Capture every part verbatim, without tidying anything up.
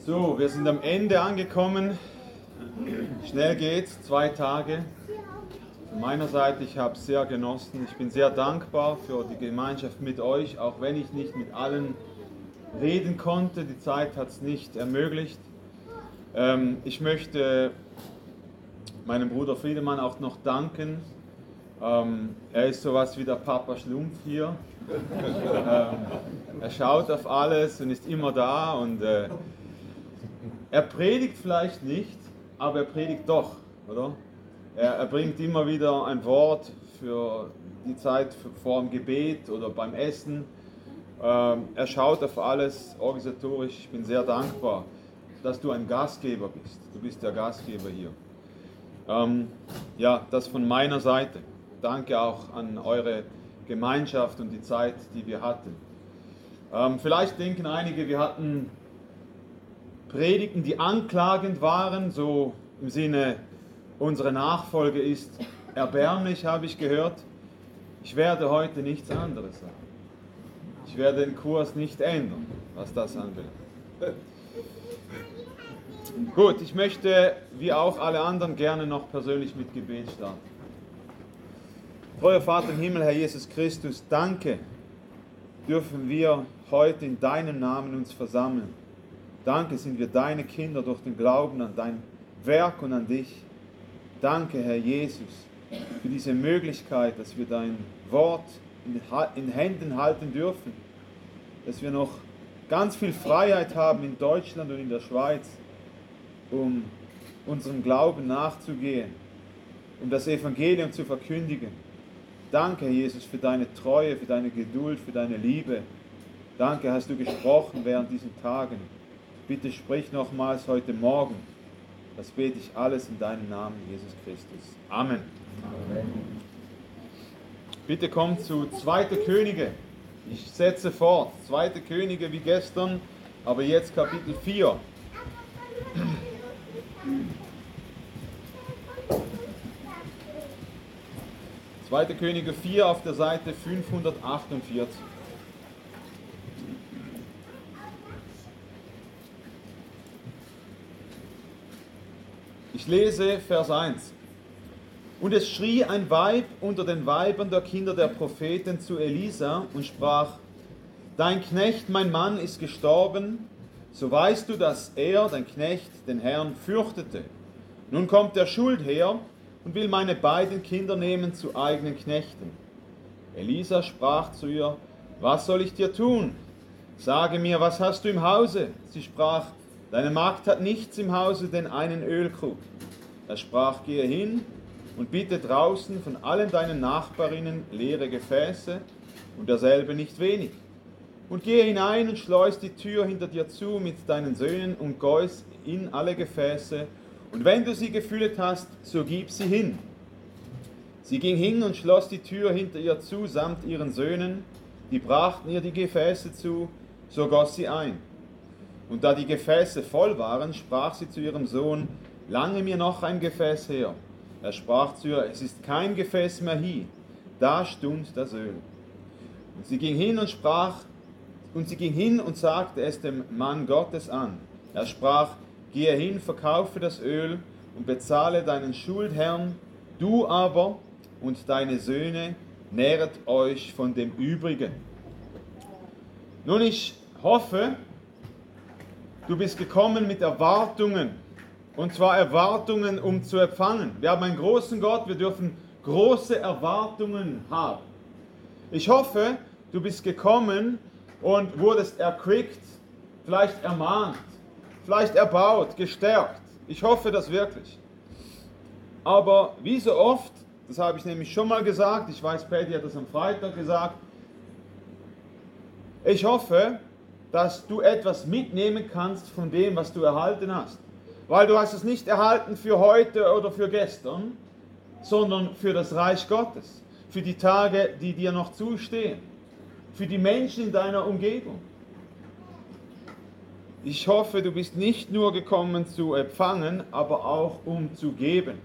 So, wir sind am Ende angekommen. Schnell geht's, zwei Tage. Von meiner Seite, ich habe es sehr genossen. Ich bin sehr dankbar für die Gemeinschaft mit euch, auch wenn ich nicht mit allen reden konnte. Die Zeit hat es nicht ermöglicht. Ähm, ich möchte meinem Bruder Friedemann auch noch danken. Ähm, er ist sowas wie der Papa Schlumpf hier. ähm, er schaut auf alles und ist immer da und äh, er predigt vielleicht nicht, aber er predigt doch, oder? Er, er bringt immer wieder ein Wort für die Zeit vor dem Gebet oder beim Essen. Ähm, er schaut auf alles organisatorisch. Ich bin sehr dankbar, dass du ein Gastgeber bist. Du bist der Gastgeber hier. Ähm, ja, das von meiner Seite. Danke auch an eure Gemeinschaft und die Zeit, die wir hatten. Ähm, vielleicht denken einige, wir hatten Predigten, die anklagend waren, so im Sinne, unsere Nachfolge ist erbärmlich, habe ich gehört. Ich werde heute nichts anderes sagen. Ich werde den Kurs nicht ändern, was das anbelangt. Gut, ich möchte, wie auch alle anderen, gerne noch persönlich mit Gebet starten. Treuer Vater im Himmel, Herr Jesus Christus, danke, dürfen wir heute in deinem Namen uns versammeln. Danke, sind wir deine Kinder durch den Glauben an dein Werk und an dich. Danke, Herr Jesus, für diese Möglichkeit, dass wir dein Wort in Händen halten dürfen, dass wir noch ganz viel Freiheit haben in Deutschland und in der Schweiz, um unserem Glauben nachzugehen, um das Evangelium zu verkündigen. Danke, Herr Jesus, für deine Treue, für deine Geduld, für deine Liebe. Danke, hast du gesprochen während diesen Tagen. Bitte sprich nochmals heute Morgen. Das bete ich alles in deinem Namen, Jesus Christus. Amen. Amen. Bitte kommt zu zweiter Könige. Ich setze fort. zweiter Könige wie gestern, aber jetzt Kapitel vier. zweiter Könige vier auf der Seite fünfhundertachtundvierzig. Ich lese Vers eins. Und es schrie ein Weib unter den Weibern der Kinder der Propheten zu Elisa und sprach: Dein Knecht, mein Mann, ist gestorben, so weißt du, dass er, dein Knecht, den Herrn fürchtete. Nun kommt der Schuldherr und will meine beiden Kinder nehmen zu eigenen Knechten. Elisa sprach zu ihr: Was soll ich dir tun? Sage mir, was hast du im Hause? Sie sprach: Deine Magd hat nichts im Hause, denn einen Ölkrug. Er sprach: Gehe hin und bitte draußen von allen deinen Nachbarinnen leere Gefäße und derselbe nicht wenig. Und gehe hinein und schleus die Tür hinter dir zu mit deinen Söhnen und geus in alle Gefäße. Und wenn du sie gefüllt hast, so gib sie hin. Sie ging hin und schloss die Tür hinter ihr zu samt ihren Söhnen. Die brachten ihr die Gefäße zu, so goss sie ein. Und da die Gefäße voll waren, sprach sie zu ihrem Sohn: Lange mir noch ein Gefäß her. Er sprach zu ihr: Es ist kein Gefäß mehr hie. Da stund das Öl. Und sie ging hin und sprach, und sie ging hin und sagte es dem Mann Gottes an. Er sprach: Gehe hin, verkaufe das Öl und bezahle deinen Schuldherrn. Du aber und deine Söhne nähret euch von dem Übrigen. Nun, ich hoffe, du bist gekommen mit Erwartungen, und zwar Erwartungen, um zu empfangen. Wir haben einen großen Gott, wir dürfen große Erwartungen haben. Ich hoffe, du bist gekommen und wurdest erquickt, vielleicht ermahnt, vielleicht erbaut, gestärkt. Ich hoffe das wirklich. Aber wie so oft, das habe ich nämlich schon mal gesagt, ich weiß, Patty hat das am Freitag gesagt, ich hoffe, dass du etwas mitnehmen kannst von dem, was du erhalten hast. Weil du hast es nicht erhalten für heute oder für gestern, sondern für das Reich Gottes, für die Tage, die dir noch zustehen, für die Menschen in deiner Umgebung. Ich hoffe, du bist nicht nur gekommen zu empfangen, aber auch um zu geben.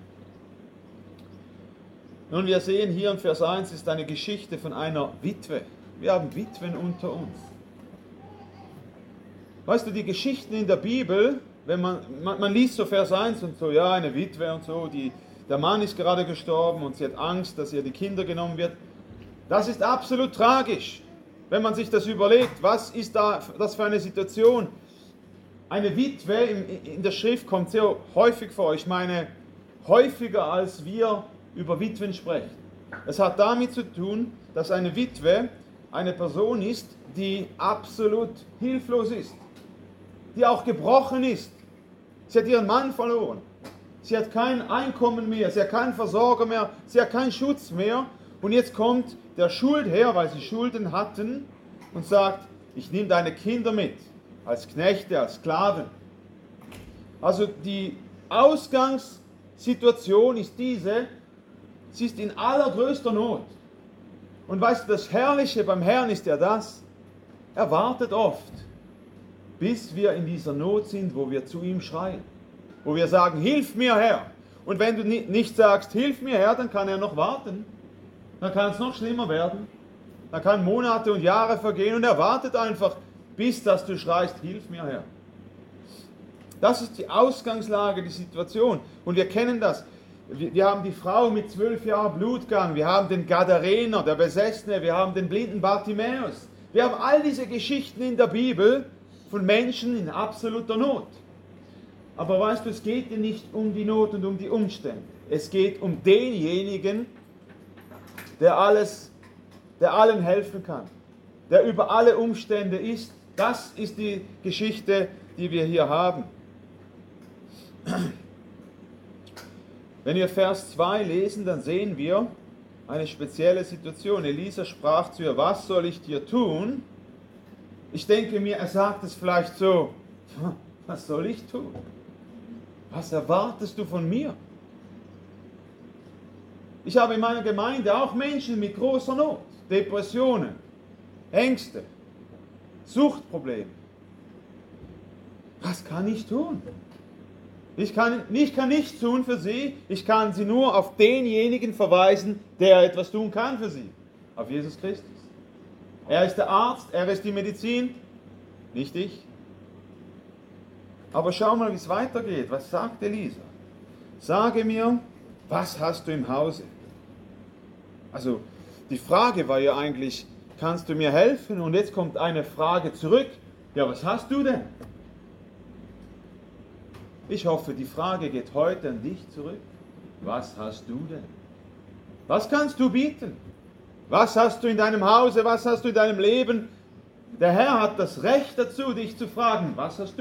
Nun, wir sehen hier in Vers eins ist eine Geschichte von einer Witwe. Wir haben Witwen unter uns. Weißt du, die Geschichten in der Bibel, wenn man, man, man liest so Vers eins und so, ja, eine Witwe und so, die, der Mann ist gerade gestorben und sie hat Angst, dass ihr die Kinder genommen wird. Das ist absolut tragisch, wenn man sich das überlegt. Was ist da das für eine Situation? Eine Witwe in, in der Schrift kommt sehr häufig vor. Ich meine, häufiger als wir über Witwen sprechen. Es hat damit zu tun, dass eine Witwe eine Person ist, die absolut hilflos ist, die auch gebrochen ist. Sie hat ihren Mann verloren. Sie hat kein Einkommen mehr, sie hat keinen Versorger mehr, sie hat keinen Schutz mehr. Und jetzt kommt der Schuldherr, weil sie Schulden hatten, und sagt, ich nehme deine Kinder mit, als Knechte, als Sklaven. Also die Ausgangssituation ist diese, sie ist in allergrößter Not. Und weißt du, das Herrliche beim Herrn ist ja das, er wartet oft, bis wir in dieser Not sind, wo wir zu ihm schreien. Wo wir sagen, hilf mir Herr. Und wenn du nicht sagst, hilf mir Herr, dann kann er noch warten. Dann kann es noch schlimmer werden. Dann kann Monate und Jahre vergehen und er wartet einfach, bis dass du schreist, hilf mir Herr. Das ist die Ausgangslage, die Situation. Und wir kennen das. Wir, wir haben die Frau mit zwölf Jahren Blutgang, wir haben den Gadarener, der Besessene, wir haben den blinden Bartimäus. Wir haben all diese Geschichten in der Bibel von Menschen in absoluter Not. Aber weißt du, es geht dir nicht um die Not und um die Umstände. Es geht um denjenigen, der alles, der allen helfen kann, der über alle Umstände ist. Das ist die Geschichte, die wir hier haben. Wenn wir Vers zwei lesen, dann sehen wir eine spezielle Situation. Elisa sprach zu ihr, was soll ich dir tun? Ich denke mir, er sagt es vielleicht so, was soll ich tun? Was erwartest du von mir? Ich habe in meiner Gemeinde auch Menschen mit großer Not, Depressionen, Ängste, Suchtprobleme. Was kann ich tun? Ich kann, ich kann nichts tun für sie, ich kann sie nur auf denjenigen verweisen, der etwas tun kann für sie. Auf Jesus Christus. Er ist der Arzt, er ist die Medizin, nicht ich. Aber schau mal, wie es weitergeht. Was sagt Elisa? Sage mir, was hast du im Hause? Also, die Frage war ja eigentlich, kannst du mir helfen? Und jetzt kommt eine Frage zurück. Ja, was hast du denn? Ich hoffe, die Frage geht heute an dich zurück. Was hast du denn? Was kannst du bieten? Was hast du in deinem Hause? Was hast du in deinem Leben? Der Herr hat das Recht dazu, dich zu fragen, was hast du?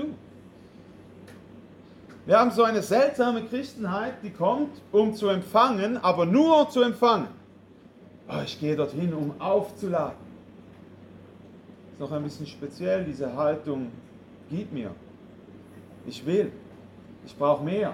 Wir haben so eine seltsame Christenheit, die kommt, um zu empfangen, aber nur zu empfangen. Oh, ich gehe dorthin, um aufzuladen. Ist noch ein bisschen speziell, diese Haltung, gib mir. Ich will. Ich brauche mehr.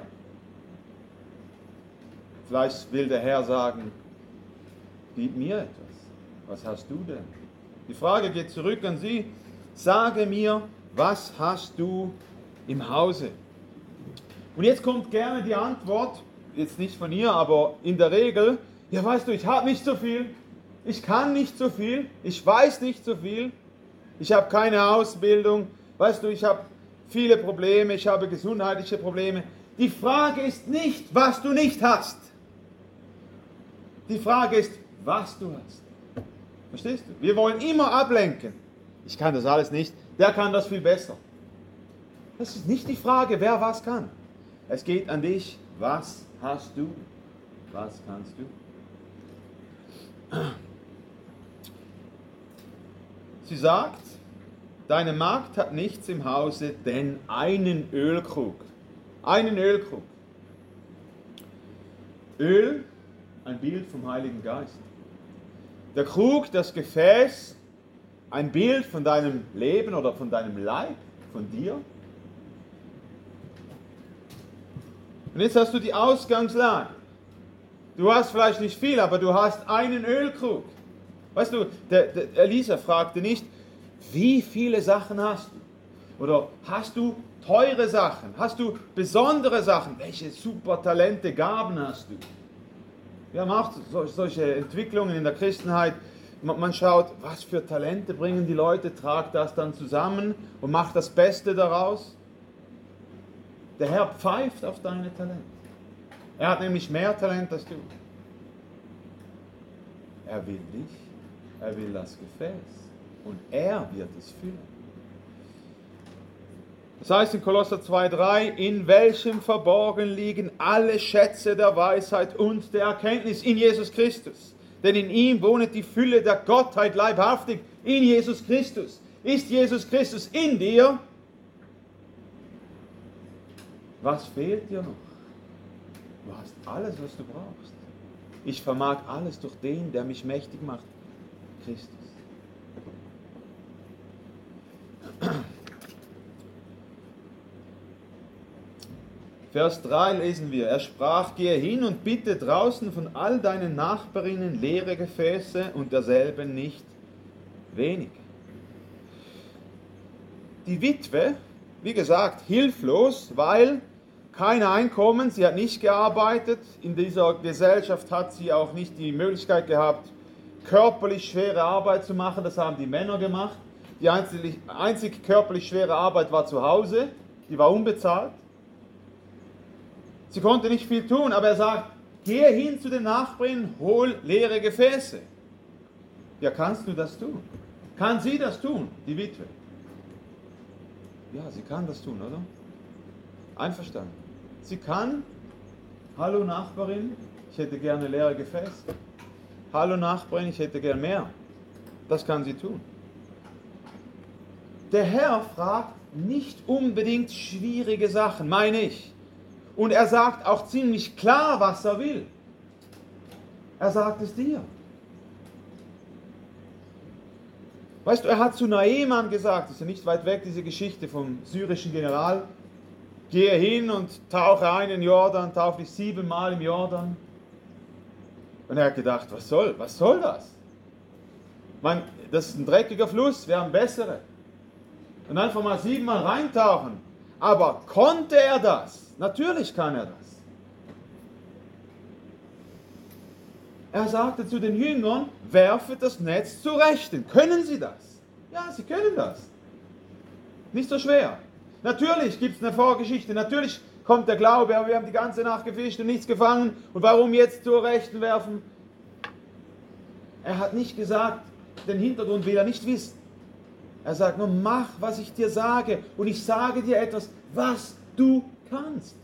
Vielleicht will der Herr sagen, gib mir etwas. Was hast du denn? Die Frage geht zurück an Sie. Sage mir, was hast du im Hause? Und jetzt kommt gerne die Antwort, jetzt nicht von ihr, aber in der Regel, ja weißt du, ich habe nicht so viel, ich kann nicht so viel, ich weiß nicht so viel, ich habe keine Ausbildung, weißt du, ich habe viele Probleme, ich habe gesundheitliche Probleme. Die Frage ist nicht, was du nicht hast. Die Frage ist, was du hast. Verstehst du? Wir wollen immer ablenken. Ich kann das alles nicht, der kann das viel besser. Das ist nicht die Frage, wer was kann. Es geht an dich, was hast du? Was kannst du? Sie sagt, deine Magd hat nichts im Hause, denn einen Ölkrug. Einen Ölkrug. Öl, ein Bild vom Heiligen Geist. Der Krug, das Gefäß, ein Bild von deinem Leben oder von deinem Leib, von dir. Und jetzt hast du die Ausgangslage. Du hast vielleicht nicht viel, aber du hast einen Ölkrug. Weißt du, der, der Elisa fragte nicht, wie viele Sachen hast du? Oder hast du teure Sachen? Hast du besondere Sachen? Welche super Talente, Gaben hast du? Wir haben auch solche Entwicklungen in der Christenheit. man, man schaut, was für Talente bringen die Leute, tragt das dann zusammen und macht das Beste daraus. Der Herr pfeift auf deine Talente. Er hat nämlich mehr Talent als du. Er will dich, er will das Gefäß und er wird es füllen. Das heißt in Kolosser zwei drei, in welchem verborgen liegen alle Schätze der Weisheit und der Erkenntnis in Jesus Christus. Denn in ihm wohnet die Fülle der Gottheit leibhaftig, in Jesus Christus. Ist Jesus Christus in dir? Was fehlt dir noch? Du hast alles, was du brauchst. Ich vermag alles durch den, der mich mächtig macht, Christus. Vers drei lesen wir, er sprach, gehe hin und bitte draußen von all deinen Nachbarinnen leere Gefäße und derselben nicht wenig. Die Witwe, wie gesagt, hilflos, weil kein Einkommen, sie hat nicht gearbeitet, in dieser Gesellschaft hat sie auch nicht die Möglichkeit gehabt, körperlich schwere Arbeit zu machen, das haben die Männer gemacht. Die einzig, einzig körperlich schwere Arbeit war zu Hause, die war unbezahlt. Sie konnte nicht viel tun, aber er sagt, gehe hin zu den Nachbarn, hol leere Gefäße. Ja, kannst du das tun? Kann sie das tun, die Witwe? Ja, sie kann das tun, oder? Einverstanden. Sie kann, hallo Nachbarin, ich hätte gerne leere Gefäße. Hallo Nachbarin, ich hätte gerne mehr. Das kann sie tun. Der Herr fragt nicht unbedingt schwierige Sachen, meine ich. Und er sagt auch ziemlich klar, was er will. Er sagt es dir. Weißt du, er hat zu Naeman gesagt, das ist ja nicht weit weg, diese Geschichte vom syrischen General, gehe hin und tauche ein in den Jordan, taufe dich siebenmal im Jordan. Und er hat gedacht, was soll, was soll das? Man, das ist ein dreckiger Fluss, wir haben bessere. Und einfach mal siebenmal reintauchen. Aber konnte er das? Natürlich kann er das. Er sagte zu den Jüngern, werfet das Netz zur Rechten. Können sie das? Ja, sie können das. Nicht so schwer. Natürlich gibt es eine Vorgeschichte, natürlich kommt der Glaube, aber wir haben die ganze Nacht gefischt und nichts gefangen. Und warum jetzt zur Rechten werfen? Er hat nicht gesagt, den Hintergrund will er nicht wissen. Er sagt nur, mach, was ich dir sage. Und ich sage dir etwas, was du kannst.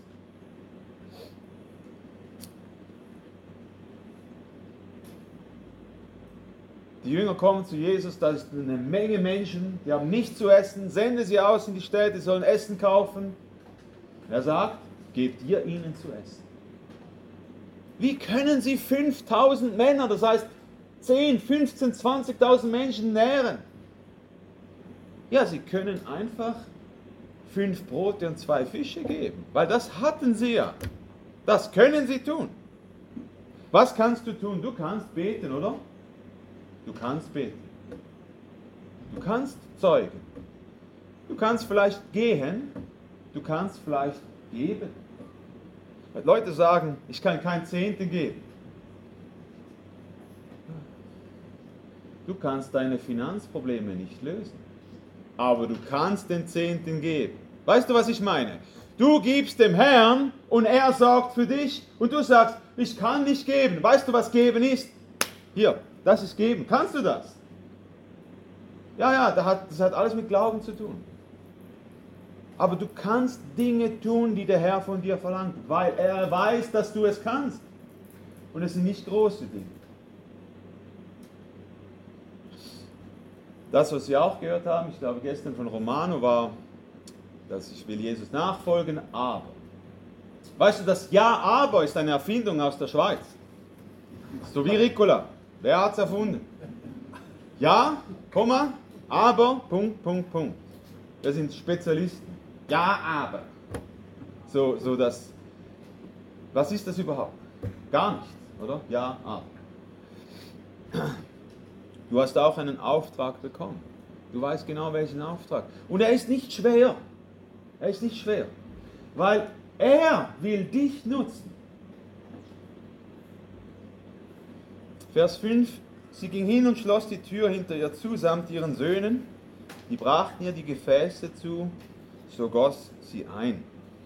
Die Jünger kommen zu Jesus, da ist eine Menge Menschen, die haben nichts zu essen, sende sie aus in die Städte, sollen Essen kaufen. Er sagt, gebt ihr ihnen zu essen. Wie können sie fünftausend Männer, das heißt zehn, fünfzehn, zwanzigtausend Menschen nähren? Ja, sie können einfach fünf Brote und zwei Fische geben, weil das hatten sie ja. Das können sie tun. Was kannst du tun? Du kannst beten, oder? Du kannst beten. Du kannst zeugen. Du kannst vielleicht gehen. Du kannst vielleicht geben. Weil Leute sagen, ich kann kein Zehnten geben. Du kannst deine Finanzprobleme nicht lösen. Aber du kannst den Zehnten geben. Weißt du, was ich meine? Du gibst dem Herrn und er sorgt für dich und du sagst, ich kann nicht geben. Weißt du, was geben ist? Hier, das ist geben. Kannst du das? Ja, ja, das hat, das hat alles mit Glauben zu tun. Aber du kannst Dinge tun, die der Herr von dir verlangt, weil er weiß, dass du es kannst. Und es sind nicht große Dinge. Das, was wir auch gehört haben, ich glaube gestern von Romano, war, dass ich will Jesus nachfolgen, aber. Weißt du, das Ja, aber ist eine Erfindung aus der Schweiz. So wie Ricola. Wer hat es erfunden? Ja, Komma, aber, Punkt, Punkt, Punkt. Wir sind Spezialisten. Ja, aber. So, so das. Was ist das überhaupt? Gar nichts, oder? Ja, aber. Du hast auch einen Auftrag bekommen. Du weißt genau, welchen Auftrag. Und er ist nicht schwer. Er ist nicht schwer. Weil er will dich nutzen. Vers fünf. Sie ging hin und schloss die Tür hinter ihr zu, samt ihren Söhnen. Die brachten ihr die Gefäße zu, so goss sie ein.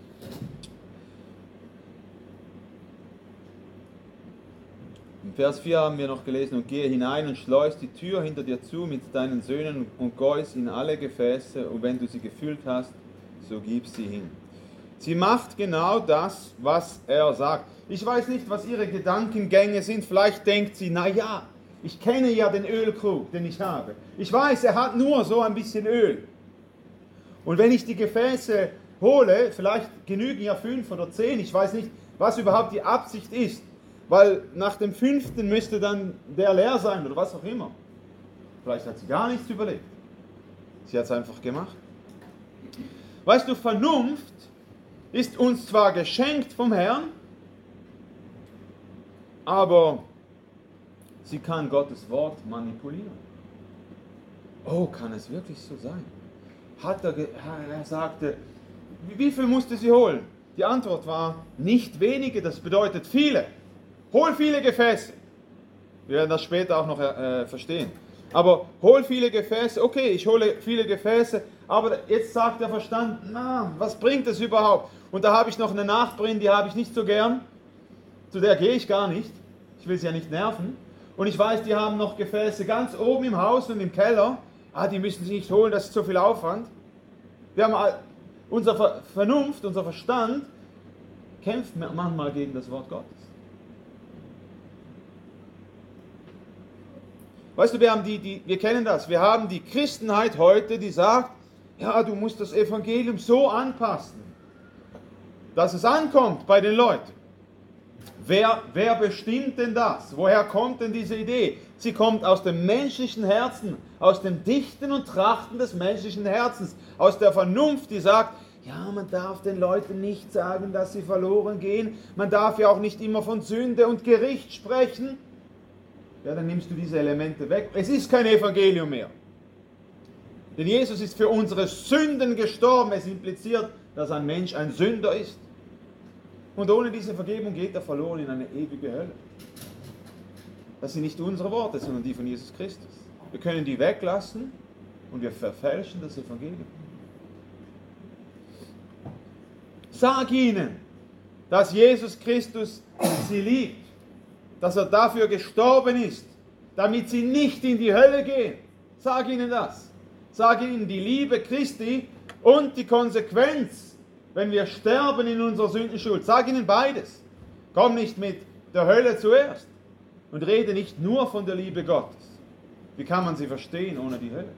Im Vers vier haben wir noch gelesen, und gehe hinein und schleus die Tür hinter dir zu mit deinen Söhnen und goss in alle Gefäße, und wenn du sie gefüllt hast, so gib sie hin. Sie macht genau das, was er sagt. Ich weiß nicht, was ihre Gedankengänge sind. Vielleicht denkt sie, na ja, ich kenne ja den Ölkrug, den ich habe. Ich weiß, er hat nur so ein bisschen Öl. Und wenn ich die Gefäße hole, vielleicht genügen ja fünf oder zehn, ich weiß nicht, was überhaupt die Absicht ist. Weil nach dem fünften müsste dann der leer sein oder was auch immer. Vielleicht hat sie gar nichts überlegt. Sie hat es einfach gemacht. Weißt du, Vernunft ist uns zwar geschenkt vom Herrn, aber sie kann Gottes Wort manipulieren. Oh, kann es wirklich so sein? Hat er, er sagte, wie viel musste sie holen? Die Antwort war, nicht wenige, das bedeutet viele. Hol viele Gefäße. Wir werden das später auch noch äh, verstehen. Aber hol viele Gefäße, okay, ich hole viele Gefäße, aber jetzt sagt der Verstand, na, was bringt es überhaupt? Und da habe ich noch eine Nachbarin, die habe ich nicht so gern, zu der gehe ich gar nicht, ich will sie ja nicht nerven. Und ich weiß, die haben noch Gefäße ganz oben im Haus und im Keller, ah, die müssen sie nicht holen, das ist so viel Aufwand. Wir haben, unsere Ver- Vernunft, unser Verstand kämpft manchmal gegen das Wort Gottes. Weißt du, wir, haben die, die, wir kennen das, wir haben die Christenheit heute, die sagt, ja, du musst das Evangelium so anpassen, dass es ankommt bei den Leuten. Wer, wer bestimmt denn das? Woher kommt denn diese Idee? Sie kommt aus dem menschlichen Herzen, aus dem Dichten und Trachten des menschlichen Herzens, aus der Vernunft, die sagt, ja, man darf den Leuten nicht sagen, dass sie verloren gehen, man darf ja auch nicht immer von Sünde und Gericht sprechen. Ja, dann nimmst du diese Elemente weg. Es ist kein Evangelium mehr. Denn Jesus ist für unsere Sünden gestorben. Es impliziert, dass ein Mensch ein Sünder ist. Und ohne diese Vergebung geht er verloren in eine ewige Hölle. Das sind nicht unsere Worte, sondern die von Jesus Christus. Wir können die weglassen und wir verfälschen das Evangelium. Sag ihnen, dass Jesus Christus sie liebt. Dass er dafür gestorben ist, damit sie nicht in die Hölle gehen. Sag ihnen das. Sag ihnen die Liebe Christi und die Konsequenz, wenn wir sterben in unserer Sündenschuld. Sag ihnen beides. Komm nicht mit der Hölle zuerst und rede nicht nur von der Liebe Gottes. Wie kann man sie verstehen ohne die Hölle?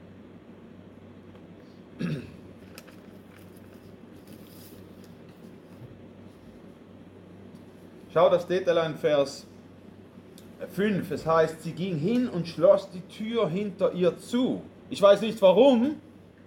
Schau, das steht allein in Vers fünf, es heißt, sie ging hin und schloss die Tür hinter ihr zu. Ich weiß nicht warum,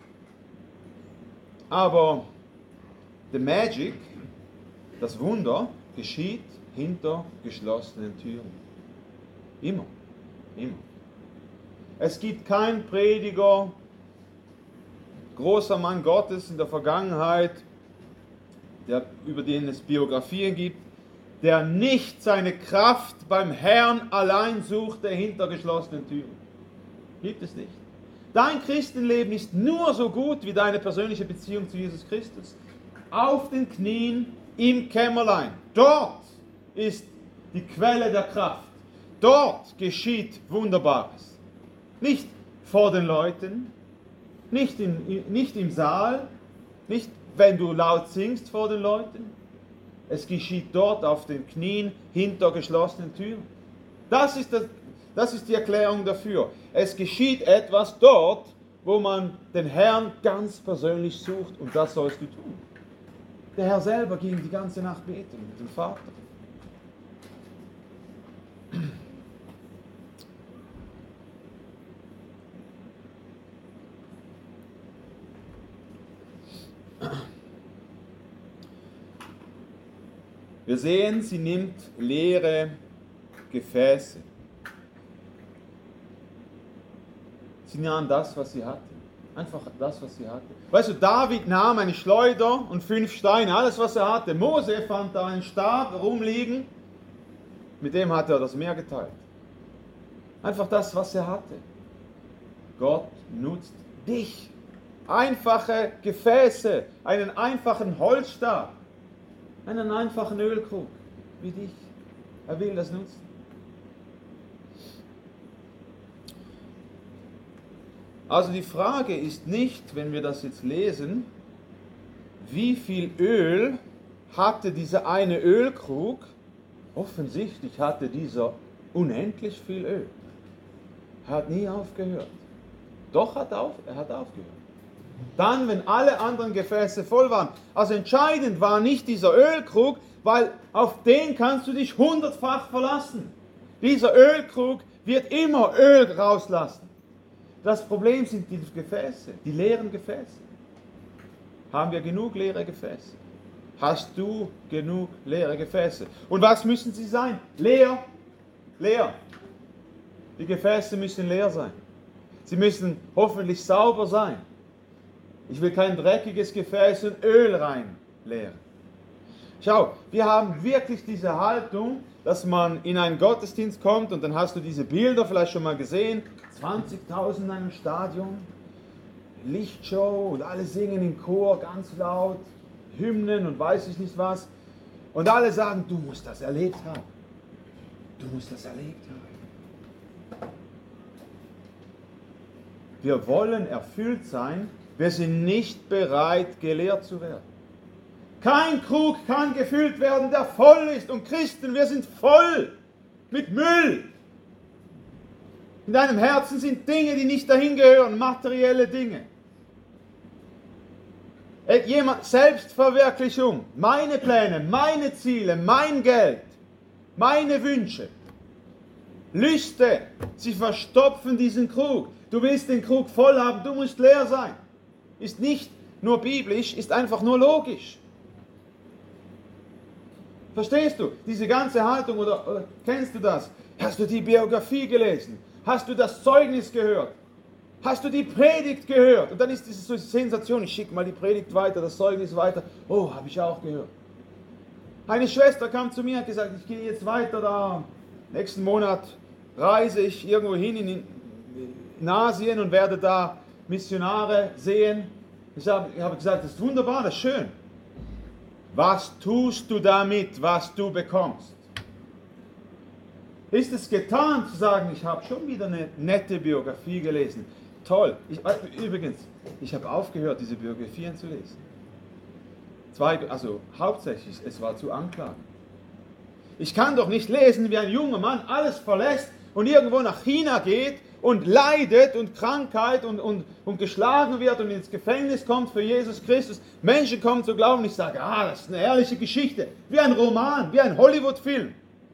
aber the magic, das Wunder, geschieht hinter geschlossenen Türen. Immer, immer. Es gibt keinen Prediger, großer Mann Gottes in der Vergangenheit, der, über den es Biografien gibt, der nicht seine Kraft beim Herrn allein suchte hinter geschlossenen Türen. Gibt es nicht. Dein Christenleben ist nur so gut wie deine persönliche Beziehung zu Jesus Christus. Auf den Knien im Kämmerlein. Dort ist die Quelle der Kraft. Dort geschieht Wunderbares. Nicht vor den Leuten, nicht, in, nicht im Saal, nicht wenn du laut singst vor den Leuten. Es geschieht dort auf den Knien hinter geschlossenen Türen. Das ist, das, das ist die Erklärung dafür. Es geschieht etwas dort, wo man den Herrn ganz persönlich sucht, und das sollst du tun. Der Herr selber ging die ganze Nacht beten mit dem Vater. Wir sehen, sie nimmt leere Gefäße. Sie nahm das, was sie hatte. Einfach das, was sie hatte. Weißt du, David nahm eine Schleuder und fünf Steine, alles, was er hatte. Mose fand da einen Stab rumliegen, mit dem hat er das Meer geteilt. Einfach das, was er hatte. Gott nutzt dich. Einfache Gefäße, einen einfachen Holzstab, einen einfachen Ölkrug, wie dich. Er will das nutzen. Also die Frage ist nicht, wenn wir das jetzt lesen, wie viel Öl hatte dieser eine Ölkrug? Offensichtlich hatte dieser unendlich viel Öl. Er hat nie aufgehört. Doch hat auf, er hat aufgehört. Dann, wenn alle anderen Gefäße voll waren. Also entscheidend war nicht dieser Ölkrug, weil auf den kannst du dich hundertfach verlassen. Dieser Ölkrug wird immer Öl rauslassen. Das Problem sind die Gefäße, die leeren Gefäße. Haben wir genug leere Gefäße? Hast du genug leere Gefäße? Und was müssen sie sein? Leer. Leer. Die Gefäße müssen leer sein. Sie müssen hoffentlich sauber sein. Ich will kein dreckiges Gefäß und Öl reinleeren. Schau, wir haben wirklich diese Haltung, dass man in einen Gottesdienst kommt und dann hast du diese Bilder vielleicht schon mal gesehen, zwanzigtausend in einem Stadion, Lichtshow und alle singen im Chor ganz laut, Hymnen und weiß ich nicht was. Und alle sagen, du musst das erlebt haben. Du musst das erlebt haben. Wir wollen erfüllt sein, wir sind nicht bereit, geleert zu werden. Kein Krug kann gefüllt werden, der voll ist. Und Christen, wir sind voll mit Müll. In deinem Herzen sind Dinge, die nicht dahin gehören, materielle Dinge. Jemand, Selbstverwirklichung, meine Pläne, meine Ziele, mein Geld, meine Wünsche, Lüste, sie verstopfen diesen Krug. Du willst den Krug voll haben, du musst leer sein. Ist nicht nur biblisch, ist einfach nur logisch. Verstehst du? Diese ganze Haltung, oder, oder kennst du das? Hast du die Biografie gelesen? Hast du das Zeugnis gehört? Hast du die Predigt gehört? Und dann ist diese Sensation, ich schicke mal die Predigt weiter, das Zeugnis weiter. Oh, habe ich auch gehört. Eine Schwester kam zu mir und hat gesagt, ich gehe jetzt weiter da. Nächsten Monat reise ich irgendwo hin in, in Asien und werde da Missionare sehen. Ich habe, ich habe gesagt, das ist wunderbar, das ist schön. Was tust du damit, was du bekommst? Ist es getan zu sagen, ich habe schon wieder eine nette Biografie gelesen? Toll. Ich, übrigens, ich habe aufgehört, diese Biografien zu lesen. Zwei, also hauptsächlich, es war zu anklagend. Ich kann doch nicht lesen, wie ein junger Mann alles verlässt und irgendwo nach China geht und leidet und Krankheit und, und, und geschlagen wird und ins Gefängnis kommt für Jesus Christus. Menschen kommen zu glauben, ich sage, ah, das ist eine ehrliche Geschichte, wie ein Roman, wie ein Hollywood-Film.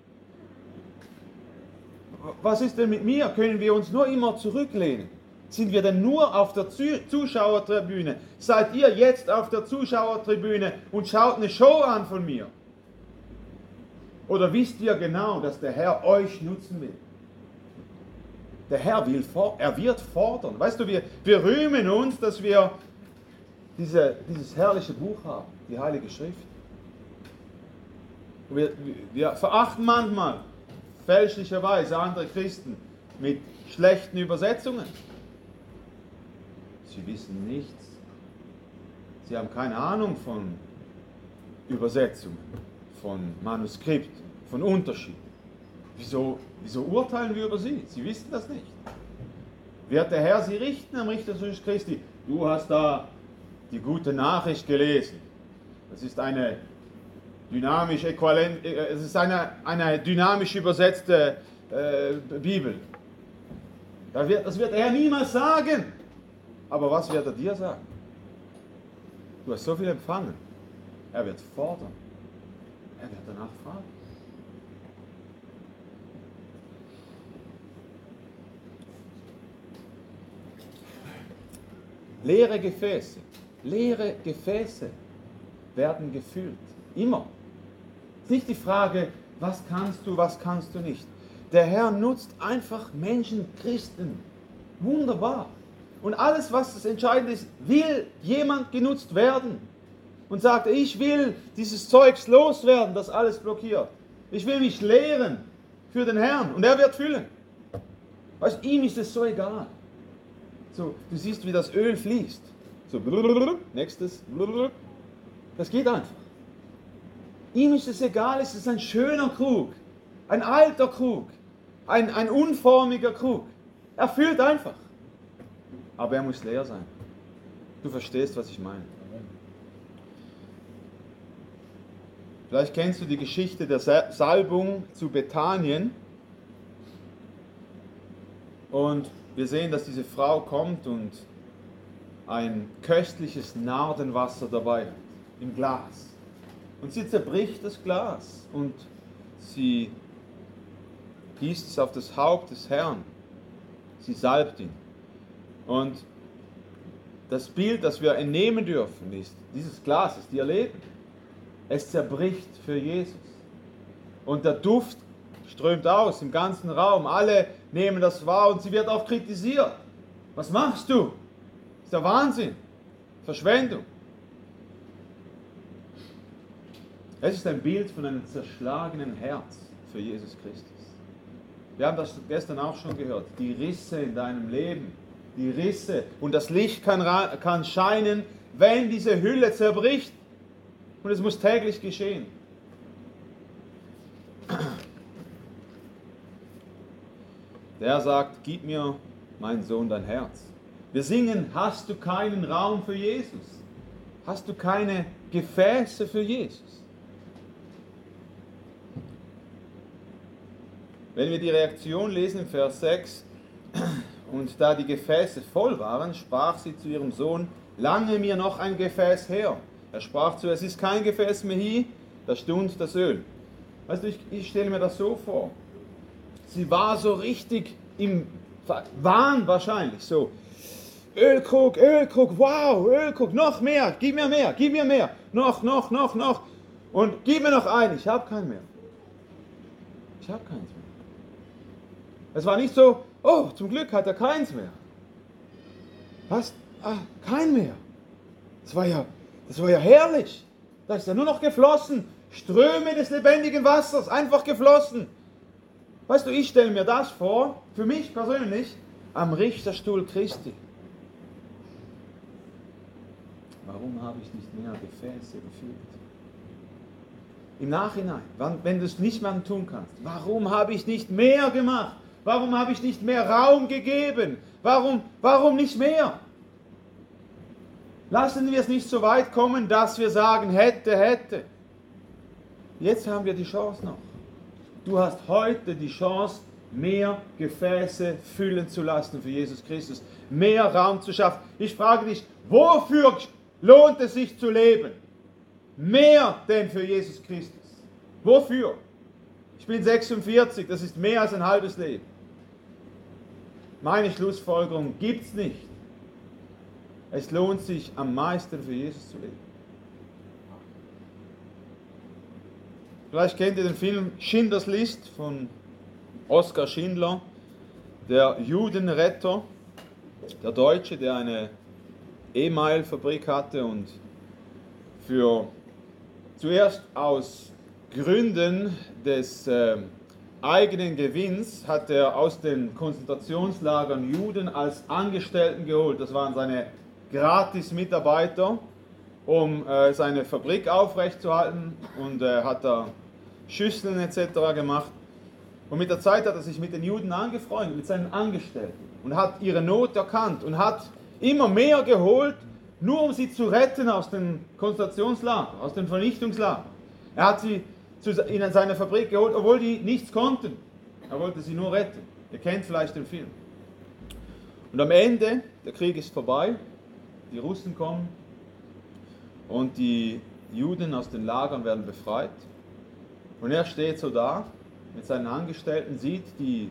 Was ist denn mit mir? Können wir uns nur immer zurücklehnen? Sind wir denn nur auf der Zuschauertribüne? Seid ihr jetzt auf der Zuschauertribüne und schaut eine Show an von mir? Oder wisst ihr genau, dass der Herr euch nutzen will? Der Herr will, er wird fordern. Weißt du, wir, wir rühmen uns, dass wir diese, dieses herrliche Buch haben, die Heilige Schrift. Wir, wir verachten manchmal fälschlicherweise andere Christen mit schlechten Übersetzungen. Sie wissen nichts. Sie haben keine Ahnung von Übersetzungen, von Manuskripten, von Unterschieden. Wieso, wieso urteilen wir über sie? Sie wissen das nicht. Wird der Herr sie richten am Richterstuhl Christi? Du hast da die gute Nachricht gelesen. Das ist eine dynamisch äquivalent, es ist eine, eine dynamisch übersetzte äh, Bibel. Das wird, das wird er niemals sagen. Aber was wird er dir sagen? Du hast so viel empfangen. Er wird fordern. Er wird danach fragen. Leere Gefäße, leere Gefäße werden gefüllt. Immer. Es ist nicht die Frage, was kannst du, was kannst du nicht. Der Herr nutzt einfach Menschen, Christen. Wunderbar. Und alles, was das Entscheidende ist, will jemand genutzt werden. Und sagt, ich will dieses Zeugs loswerden, das alles blockiert. Ich will mich lehren für den Herrn und er wird füllen. Weißt, ihm ist es so egal. So, du siehst, wie das Öl fließt. So, nächstes. Das geht einfach. Ihm ist es egal, es ist ein schöner Krug, ein alter Krug, ein, ein unformiger Krug. Er füllt einfach. Aber er muss leer sein. Du verstehst, was ich meine. Vielleicht kennst du die Geschichte der Salbung zu Bethanien. Und wir sehen, dass diese Frau kommt und ein köstliches Nardenwasser dabei hat, im Glas. Und sie zerbricht das Glas und sie gießt es auf das Haupt des Herrn. Sie salbt ihn. Und das Bild, das wir entnehmen dürfen, ist dieses Glas, ist ihr Leben. Es zerbricht für Jesus. Und der Duft strömt aus im ganzen Raum. Alle nehmen das wahr und sie wird auch kritisiert. Was machst du? Das ist der Wahnsinn. Verschwendung. Es ist ein Bild von einem zerschlagenen Herz für Jesus Christus. Wir haben das gestern auch schon gehört. Die Risse in deinem Leben. Die Risse. Und das Licht kann, kann scheinen, wenn diese Hülle zerbricht. Und es muss täglich geschehen. Der sagt, gib mir, mein Sohn, dein Herz. Wir singen, hast du keinen Raum für Jesus? Hast du keine Gefäße für Jesus? Wenn wir die Reaktion lesen im Vers sechs, und da die Gefäße voll waren, sprach sie zu ihrem Sohn, lange mir noch ein Gefäß her. Er sprach zu, es ist kein Gefäß mehr hier, da stund das Öl. Weißt du, ich, ich stelle mir das so vor. Sie war so richtig im Wahn wahrscheinlich, so. Ölkrug, Ölkrug, wow, Ölkrug, noch mehr, gib mir mehr, gib mir mehr, noch, noch, noch, noch. Und gib mir noch einen, ich habe keinen mehr. Ich habe keins mehr. Es war nicht so, oh, zum Glück hat er keins mehr. Was? Ah, kein mehr. Das war ja, das war ja herrlich. Da ist ja nur noch geflossen. Ströme des lebendigen Wassers, einfach geflossen. Weißt du, ich stelle mir das vor, für mich persönlich, am Richterstuhl Christi. Warum habe ich nicht mehr Gefäße gefüllt? Im Nachhinein, wenn du es nicht mehr tun kannst, warum habe ich nicht mehr gemacht? Warum habe ich nicht mehr Raum gegeben? Warum, warum nicht mehr? Lassen wir es nicht so weit kommen, dass wir sagen, hätte, hätte. Jetzt haben wir die Chance noch. Du hast heute die Chance, mehr Gefäße füllen zu lassen für Jesus Christus. Mehr Raum zu schaffen. Ich frage dich, wofür lohnt es sich zu leben? Mehr denn für Jesus Christus. Wofür? Ich bin sechsundvierzig, das ist mehr als ein halbes Leben. Meine Schlussfolgerung gibt es nicht. Es lohnt sich am meisten für Jesus zu leben. Vielleicht kennt ihr den Film Schindlers List von Oskar Schindler, der Judenretter, der Deutsche, der eine E-Mail-Fabrik hatte und für zuerst aus Gründen des äh, eigenen Gewinns hat er aus den Konzentrationslagern Juden als Angestellten geholt. Das waren seine Gratis-Mitarbeiter, um äh, seine Fabrik aufrechtzuerhalten, und äh, hat da Schüsseln et cetera gemacht. Und mit der Zeit hat er sich mit den Juden angefreundet, mit seinen Angestellten, und hat ihre Not erkannt und hat immer mehr geholt, nur um sie zu retten aus den Konzentrationslagern, aus den Vernichtungslagern. Er hat sie in seine Fabrik geholt, obwohl die nichts konnten. Er wollte sie nur retten. Ihr kennt vielleicht den Film. Und am Ende, der Krieg ist vorbei, die Russen kommen und die Juden aus den Lagern werden befreit. Und er steht so da mit seinen Angestellten, sieht die,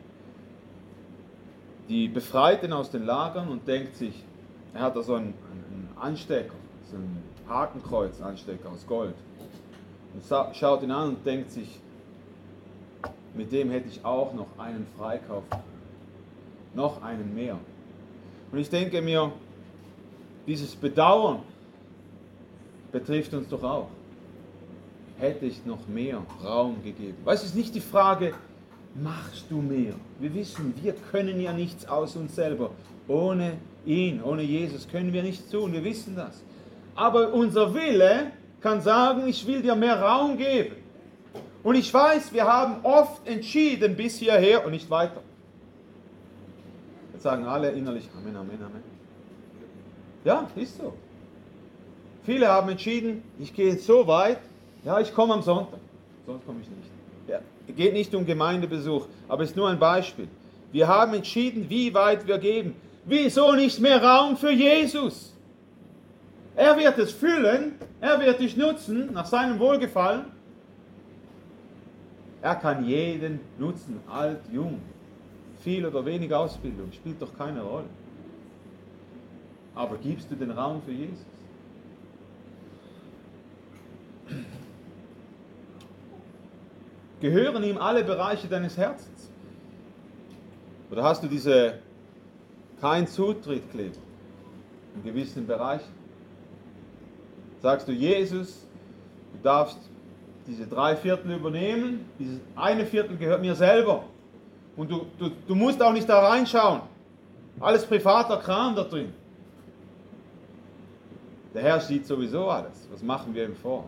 die Befreiten aus den Lagern und denkt sich, er hat da so einen, einen Anstecker, so einen Hakenkreuz-Anstecker aus Gold. Und schaut ihn an und denkt sich, mit dem hätte ich auch noch einen freikaufen können. Noch einen mehr. Und ich denke mir, dieses Bedauern betrifft uns doch auch. Hätte ich noch mehr Raum gegeben. Weißt du, es ist nicht die Frage, machst du mehr. Wir wissen, wir können ja nichts aus uns selber. Ohne ihn, ohne Jesus können wir nichts tun, wir wissen das. Aber unser Wille kann sagen, ich will dir mehr Raum geben. Und ich weiß, wir haben oft entschieden bis hierher und nicht weiter. Jetzt sagen alle innerlich, Amen, Amen, Amen. Ja, ist so. Viele haben entschieden, ich gehe so weit, ja, ich komme am Sonntag, sonst komme ich nicht. Ja, es geht nicht um Gemeindebesuch, aber es ist nur ein Beispiel. Wir haben entschieden, wie weit wir geben. Wieso nicht mehr Raum für Jesus? Er wird es füllen, er wird dich nutzen, nach seinem Wohlgefallen. Er kann jeden nutzen, alt, jung, viel oder wenig Ausbildung, spielt doch keine Rolle. Aber gibst du den Raum für Jesus? Gehören ihm alle Bereiche deines Herzens? Oder hast du diese kein Zutritt-Kleber in gewissen Bereichen? Sagst du, Jesus, du darfst diese drei Viertel übernehmen, dieses eine Viertel gehört mir selber. Und du, du, du musst auch nicht da reinschauen. Alles privater Kram da drin. Der Herr sieht sowieso alles. Was machen wir ihm vor?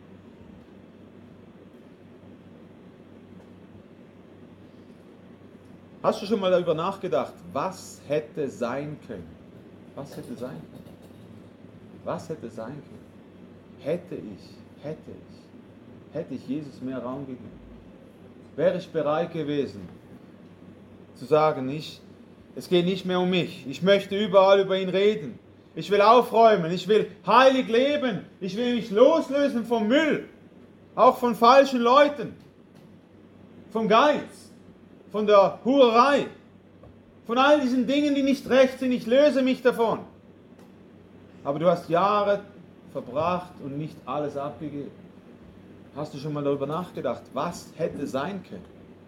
Hast du schon mal darüber nachgedacht, was hätte sein können? Was hätte sein können? Was hätte sein können? Hätte ich, hätte ich, hätte ich Jesus mehr Raum gegeben? Wäre ich bereit gewesen, zu sagen, ich, es geht nicht mehr um mich. Ich möchte überall über ihn reden. Ich will aufräumen, ich will heilig leben. Ich will mich loslösen vom Müll, auch von falschen Leuten, vom Geiz, von der Hurerei, von all diesen Dingen, die nicht recht sind. Ich löse mich davon. Aber du hast Jahre verbracht und nicht alles abgegeben. Hast du schon mal darüber nachgedacht, was hätte sein können?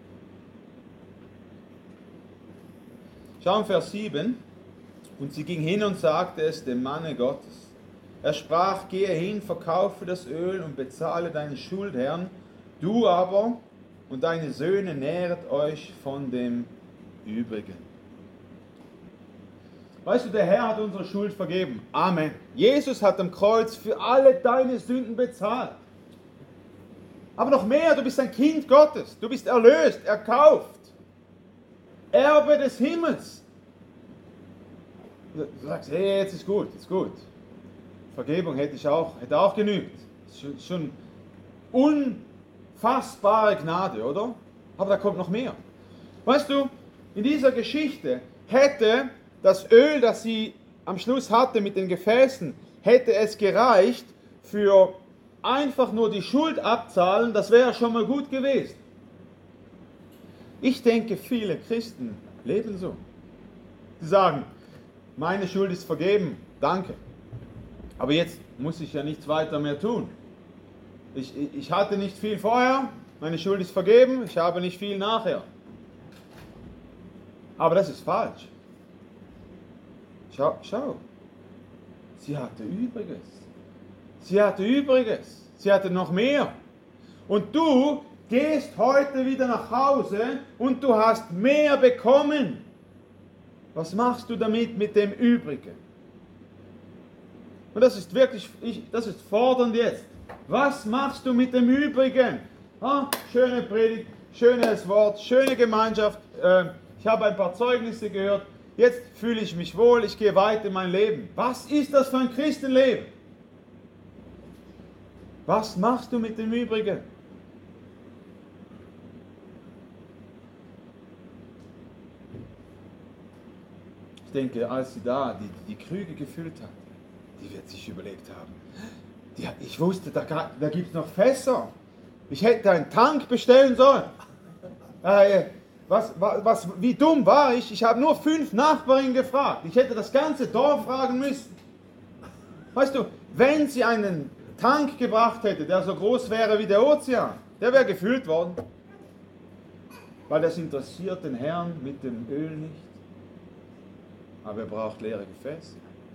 Schau in Vers sieben. Und sie ging hin und sagte es dem Manne Gottes. Er sprach, gehe hin, verkaufe das Öl und bezahle deinen Schuldherrn. Du aber und deine Söhne nähret euch von dem Übrigen. Weißt du, der Herr hat unsere Schuld vergeben. Amen. Jesus hat am Kreuz für alle deine Sünden bezahlt. Aber noch mehr, du bist ein Kind Gottes. Du bist erlöst, erkauft. Erbe des Himmels. Du sagst, hey, jetzt ist gut, jetzt ist gut. Vergebung hätte ich auch, hätte auch genügt. Das ist schon, schon unfassbare Gnade, oder? Aber da kommt noch mehr. Weißt du, in dieser Geschichte hätte das Öl, das sie am Schluss hatte mit den Gefäßen, hätte es gereicht für einfach nur die Schuld abzahlen, das wäre schon mal gut gewesen. Ich denke, viele Christen leben so. Sie sagen, meine Schuld ist vergeben, danke. Aber jetzt muss ich ja nichts weiter mehr tun. Ich, ich hatte nicht viel vorher, meine Schuld ist vergeben, ich habe nicht viel nachher. Aber das ist falsch. Schau, schau. Sie hatte Übriges. Sie hatte Übriges. Sie hatte noch mehr. Und du gehst heute wieder nach Hause und du hast mehr bekommen. Was machst du damit mit dem Übrigen? Und das ist wirklich, ich, das ist fordernd jetzt. Was machst du mit dem Übrigen? Ah, schöne Predigt, schönes Wort, schöne Gemeinschaft. Äh, ich habe ein paar Zeugnisse gehört. Jetzt fühle ich mich wohl, ich gehe weiter in mein Leben. Was ist das für ein Christenleben? Was machst du mit dem Übrigen? Ich denke, als sie da die, die Krüge gefüllt hat, die wird sich überlegt haben, die, ich wusste, da, da gibt es noch Fässer. Ich hätte einen Tank bestellen sollen. Äh, was, was, wie dumm war ich? Ich habe nur fünf Nachbarinnen gefragt. Ich hätte das ganze Dorf fragen müssen. Weißt du, wenn sie einen Tank gebracht hätte, der so groß wäre wie der Ozean, der wäre gefüllt worden. Weil das interessiert den Herrn mit dem Öl nicht. Aber er braucht leere Gefäße.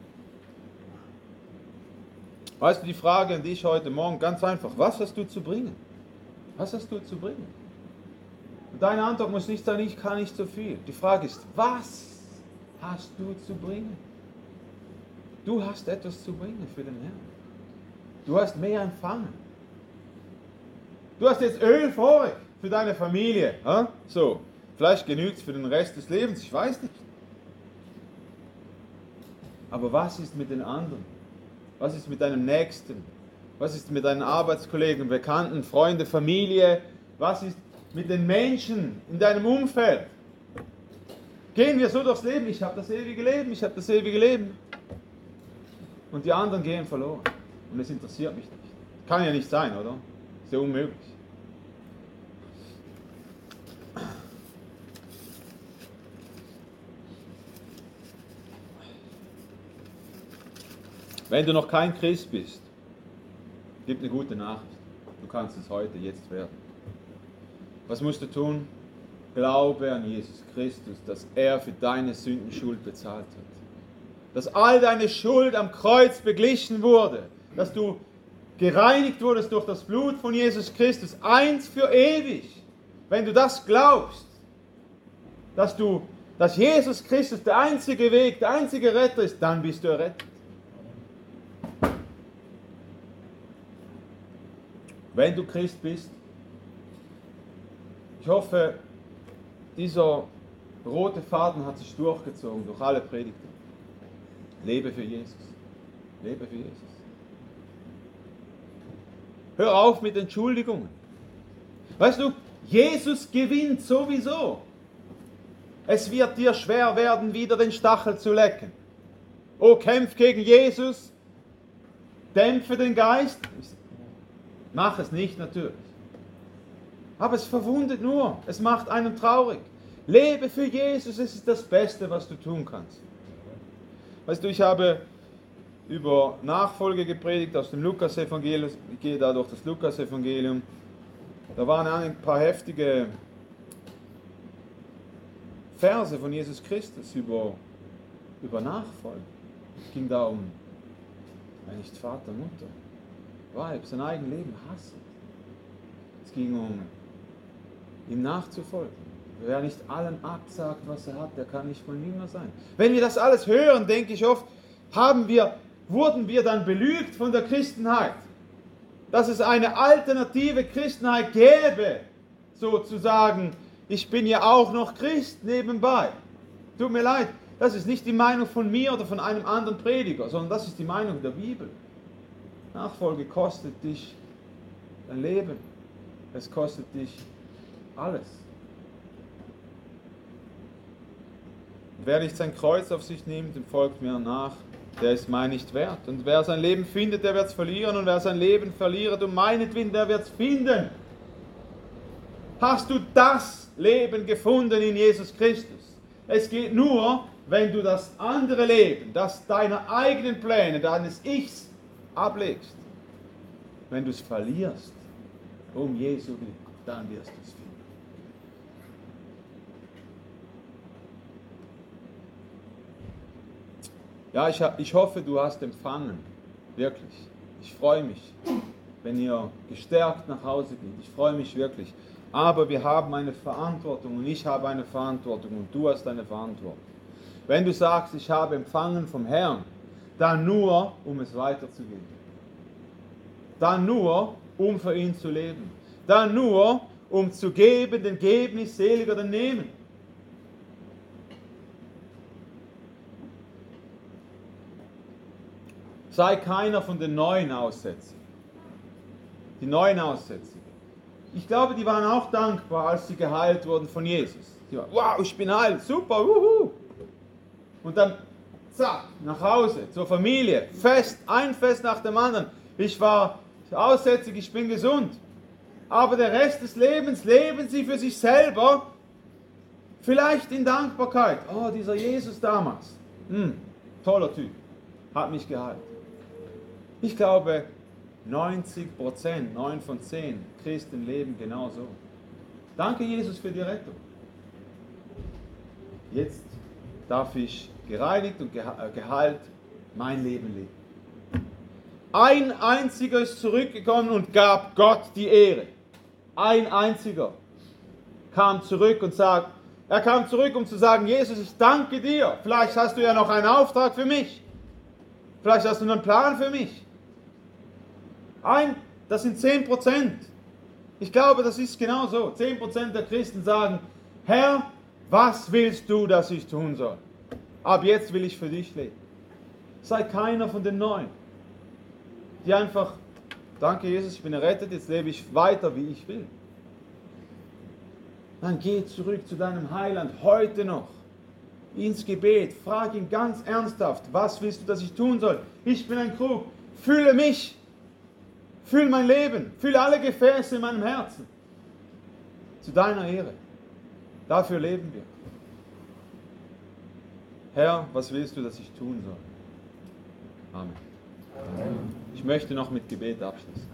Weißt du, die Frage an dich heute Morgen ganz einfach. Was hast du zu bringen? Was hast du zu bringen? Und deine Antwort muss nicht sein, ich kann nicht so viel. Die Frage ist, was hast du zu bringen? Du hast etwas zu bringen für den Herrn. Du hast mehr empfangen. Du hast jetzt Öl vorig für deine Familie. Huh? So, vielleicht genügt es für den Rest des Lebens, ich weiß nicht. Aber was ist mit den anderen? Was ist mit deinem Nächsten? Was ist mit deinen Arbeitskollegen, Bekannten, Freunden, Familie? Was ist mit den Menschen in deinem Umfeld? Gehen wir so durchs Leben, ich habe das ewige Leben, ich habe das ewige Leben. Und die anderen gehen verloren. Und es interessiert mich nicht. Kann ja nicht sein, oder? Ist ja unmöglich. Wenn du noch kein Christ bist, gibt eine gute Nachricht. Du kannst es heute, jetzt werden. Was musst du tun? Glaube an Jesus Christus, dass er für deine Sündenschuld bezahlt hat. Dass all deine Schuld am Kreuz beglichen wurde. Dass du gereinigt wurdest durch das Blut von Jesus Christus. Eins für ewig. Wenn du das glaubst, dass, du, dass Jesus Christus der einzige Weg, der einzige Retter ist, dann bist du errettet. Wenn du Christ bist, ich hoffe, dieser rote Faden hat sich durchgezogen durch alle Predigten. Lebe für Jesus. Lebe für Jesus. Hör auf mit Entschuldigungen. Weißt du, Jesus gewinnt sowieso. Es wird dir schwer werden, wieder den Stachel zu lecken. Oh, kämpf gegen Jesus. Dämpfe den Geist. Mach es nicht, natürlich. Aber es verwundet nur. Es macht einen traurig. Lebe für Jesus, es ist das Beste, was du tun kannst. Weißt du, ich habe über Nachfolge gepredigt aus dem Lukas-Evangelium. Ich gehe da durch das Lukas-Evangelium. Da waren ein paar heftige Verse von Jesus Christus über, über Nachfolge. Es ging da um, wenn nicht Vater, Mutter, Weib, sein eigenes Leben hassen. Es ging um, ihm nachzufolgen. Wer nicht allen absagt, was er hat, der kann nicht mein Jünger sein. Wenn wir das alles hören, denke ich oft, haben wir, wurden wir dann belügt von der Christenheit. Dass es eine alternative Christenheit gäbe, sozusagen, ich bin ja auch noch Christ nebenbei. Tut mir leid, das ist nicht die Meinung von mir oder von einem anderen Prediger, sondern das ist die Meinung der Bibel. Nachfolge kostet dich dein Leben. Es kostet dich alles. Und wer nicht sein Kreuz auf sich nimmt und folgt mir nach, der ist mir nicht wert. Und wer sein Leben findet, der wird es verlieren. Und wer sein Leben verliert um meinetwillen, der wird es finden. Hast du das Leben gefunden in Jesus Christus? Es geht nur, wenn du das andere Leben, das deiner eigenen Pläne, deines Ichs ablegst. Wenn du es verlierst, um Jesu Willen, dann wirst du es finden. Ja, ich, ich hoffe, du hast empfangen. Wirklich. Ich freue mich, wenn ihr gestärkt nach Hause geht. Ich freue mich wirklich. Aber wir haben eine Verantwortung und ich habe eine Verantwortung und du hast eine Verantwortung. Wenn du sagst, ich habe empfangen vom Herrn, dann nur, um es weiterzugeben. Dann nur, um für ihn zu leben. Dann nur, um zu geben, denn geben ist seliger denn nehmen. Sei keiner von den neuen Aussätzigen. Die neuen Aussätzigen. Ich glaube, die waren auch dankbar, als sie geheilt wurden von Jesus. Die waren, wow, ich bin heil, super, wuhu. Und dann, zack, nach Hause, zur Familie, Fest, ein Fest nach dem anderen. Ich war aussätzig, ich bin gesund. Aber der Rest des Lebens leben sie für sich selber, vielleicht in Dankbarkeit. Oh, dieser Jesus damals, hm, toller Typ, hat mich geheilt. Ich glaube, neunzig Prozent, neun von zehn Christen leben genauso. Danke, Jesus, für die Rettung. Jetzt darf ich gereinigt und geheilt mein Leben leben. Ein einziger ist zurückgekommen und gab Gott die Ehre. Ein einziger kam zurück und sagt, er kam zurück, um zu sagen, Jesus, ich danke dir. Vielleicht hast du ja noch einen Auftrag für mich. Vielleicht hast du einen Plan für mich. Ein, das sind zehn Prozent. Ich glaube, das ist genau so. zehn Prozent der Christen sagen, Herr, was willst du, dass ich tun soll? Ab jetzt will ich für dich leben. Sei keiner von den Neun, die einfach, danke Jesus, ich bin errettet, jetzt lebe ich weiter, wie ich will. Dann geh zurück zu deinem Heiland, heute noch, ins Gebet, frag ihn ganz ernsthaft, was willst du, dass ich tun soll? Ich bin ein Krug, fülle mich, fülle mein Leben, fülle alle Gefäße in meinem Herzen, zu deiner Ehre. Dafür leben wir. Herr, was willst du, dass ich tun soll? Amen. Amen. Ich möchte noch mit Gebet abschließen.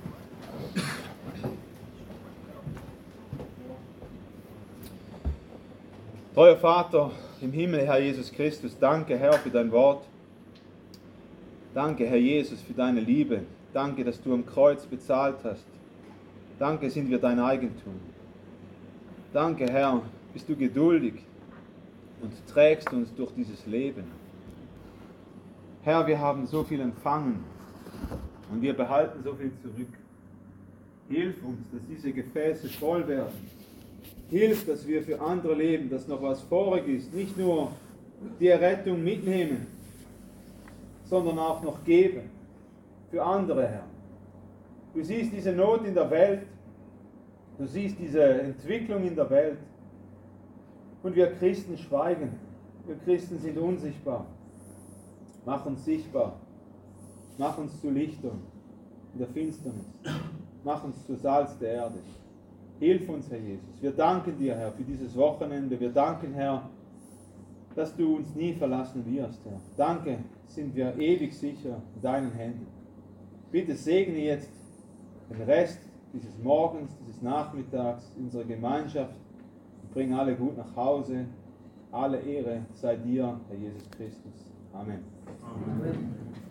Treuer Vater im Himmel, Herr Jesus Christus, danke, Herr, für dein Wort. Danke, Herr Jesus, für deine Liebe. Danke, dass du am Kreuz bezahlt hast. Danke, sind wir dein Eigentum. Danke, Herr, bist du geduldig und trägst uns durch dieses Leben. Herr, wir haben so viel empfangen und wir behalten so viel zurück. Hilf uns, dass diese Gefäße voll werden. Hilf, dass wir für andere leben, dass noch was vorig ist. Nicht nur die Errettung mitnehmen, sondern auch noch geben. Für andere, Herr. Du siehst diese Not in der Welt. Du siehst diese Entwicklung in der Welt. Und wir Christen schweigen. Wir Christen sind unsichtbar. Mach uns sichtbar. Mach uns zu Lichtern in der Finsternis. Mach uns zu Salz der Erde. Hilf uns, Herr Jesus. Wir danken dir, Herr, für dieses Wochenende. Wir danken, Herr, dass du uns nie verlassen wirst, Herr. Danke, sind wir ewig sicher in deinen Händen. Bitte segne jetzt den Rest dieses Morgens, dieses Nachmittags, unserer Gemeinschaft und bring alle gut nach Hause. Alle Ehre sei dir, Herr Jesus Christus. Amen. Amen.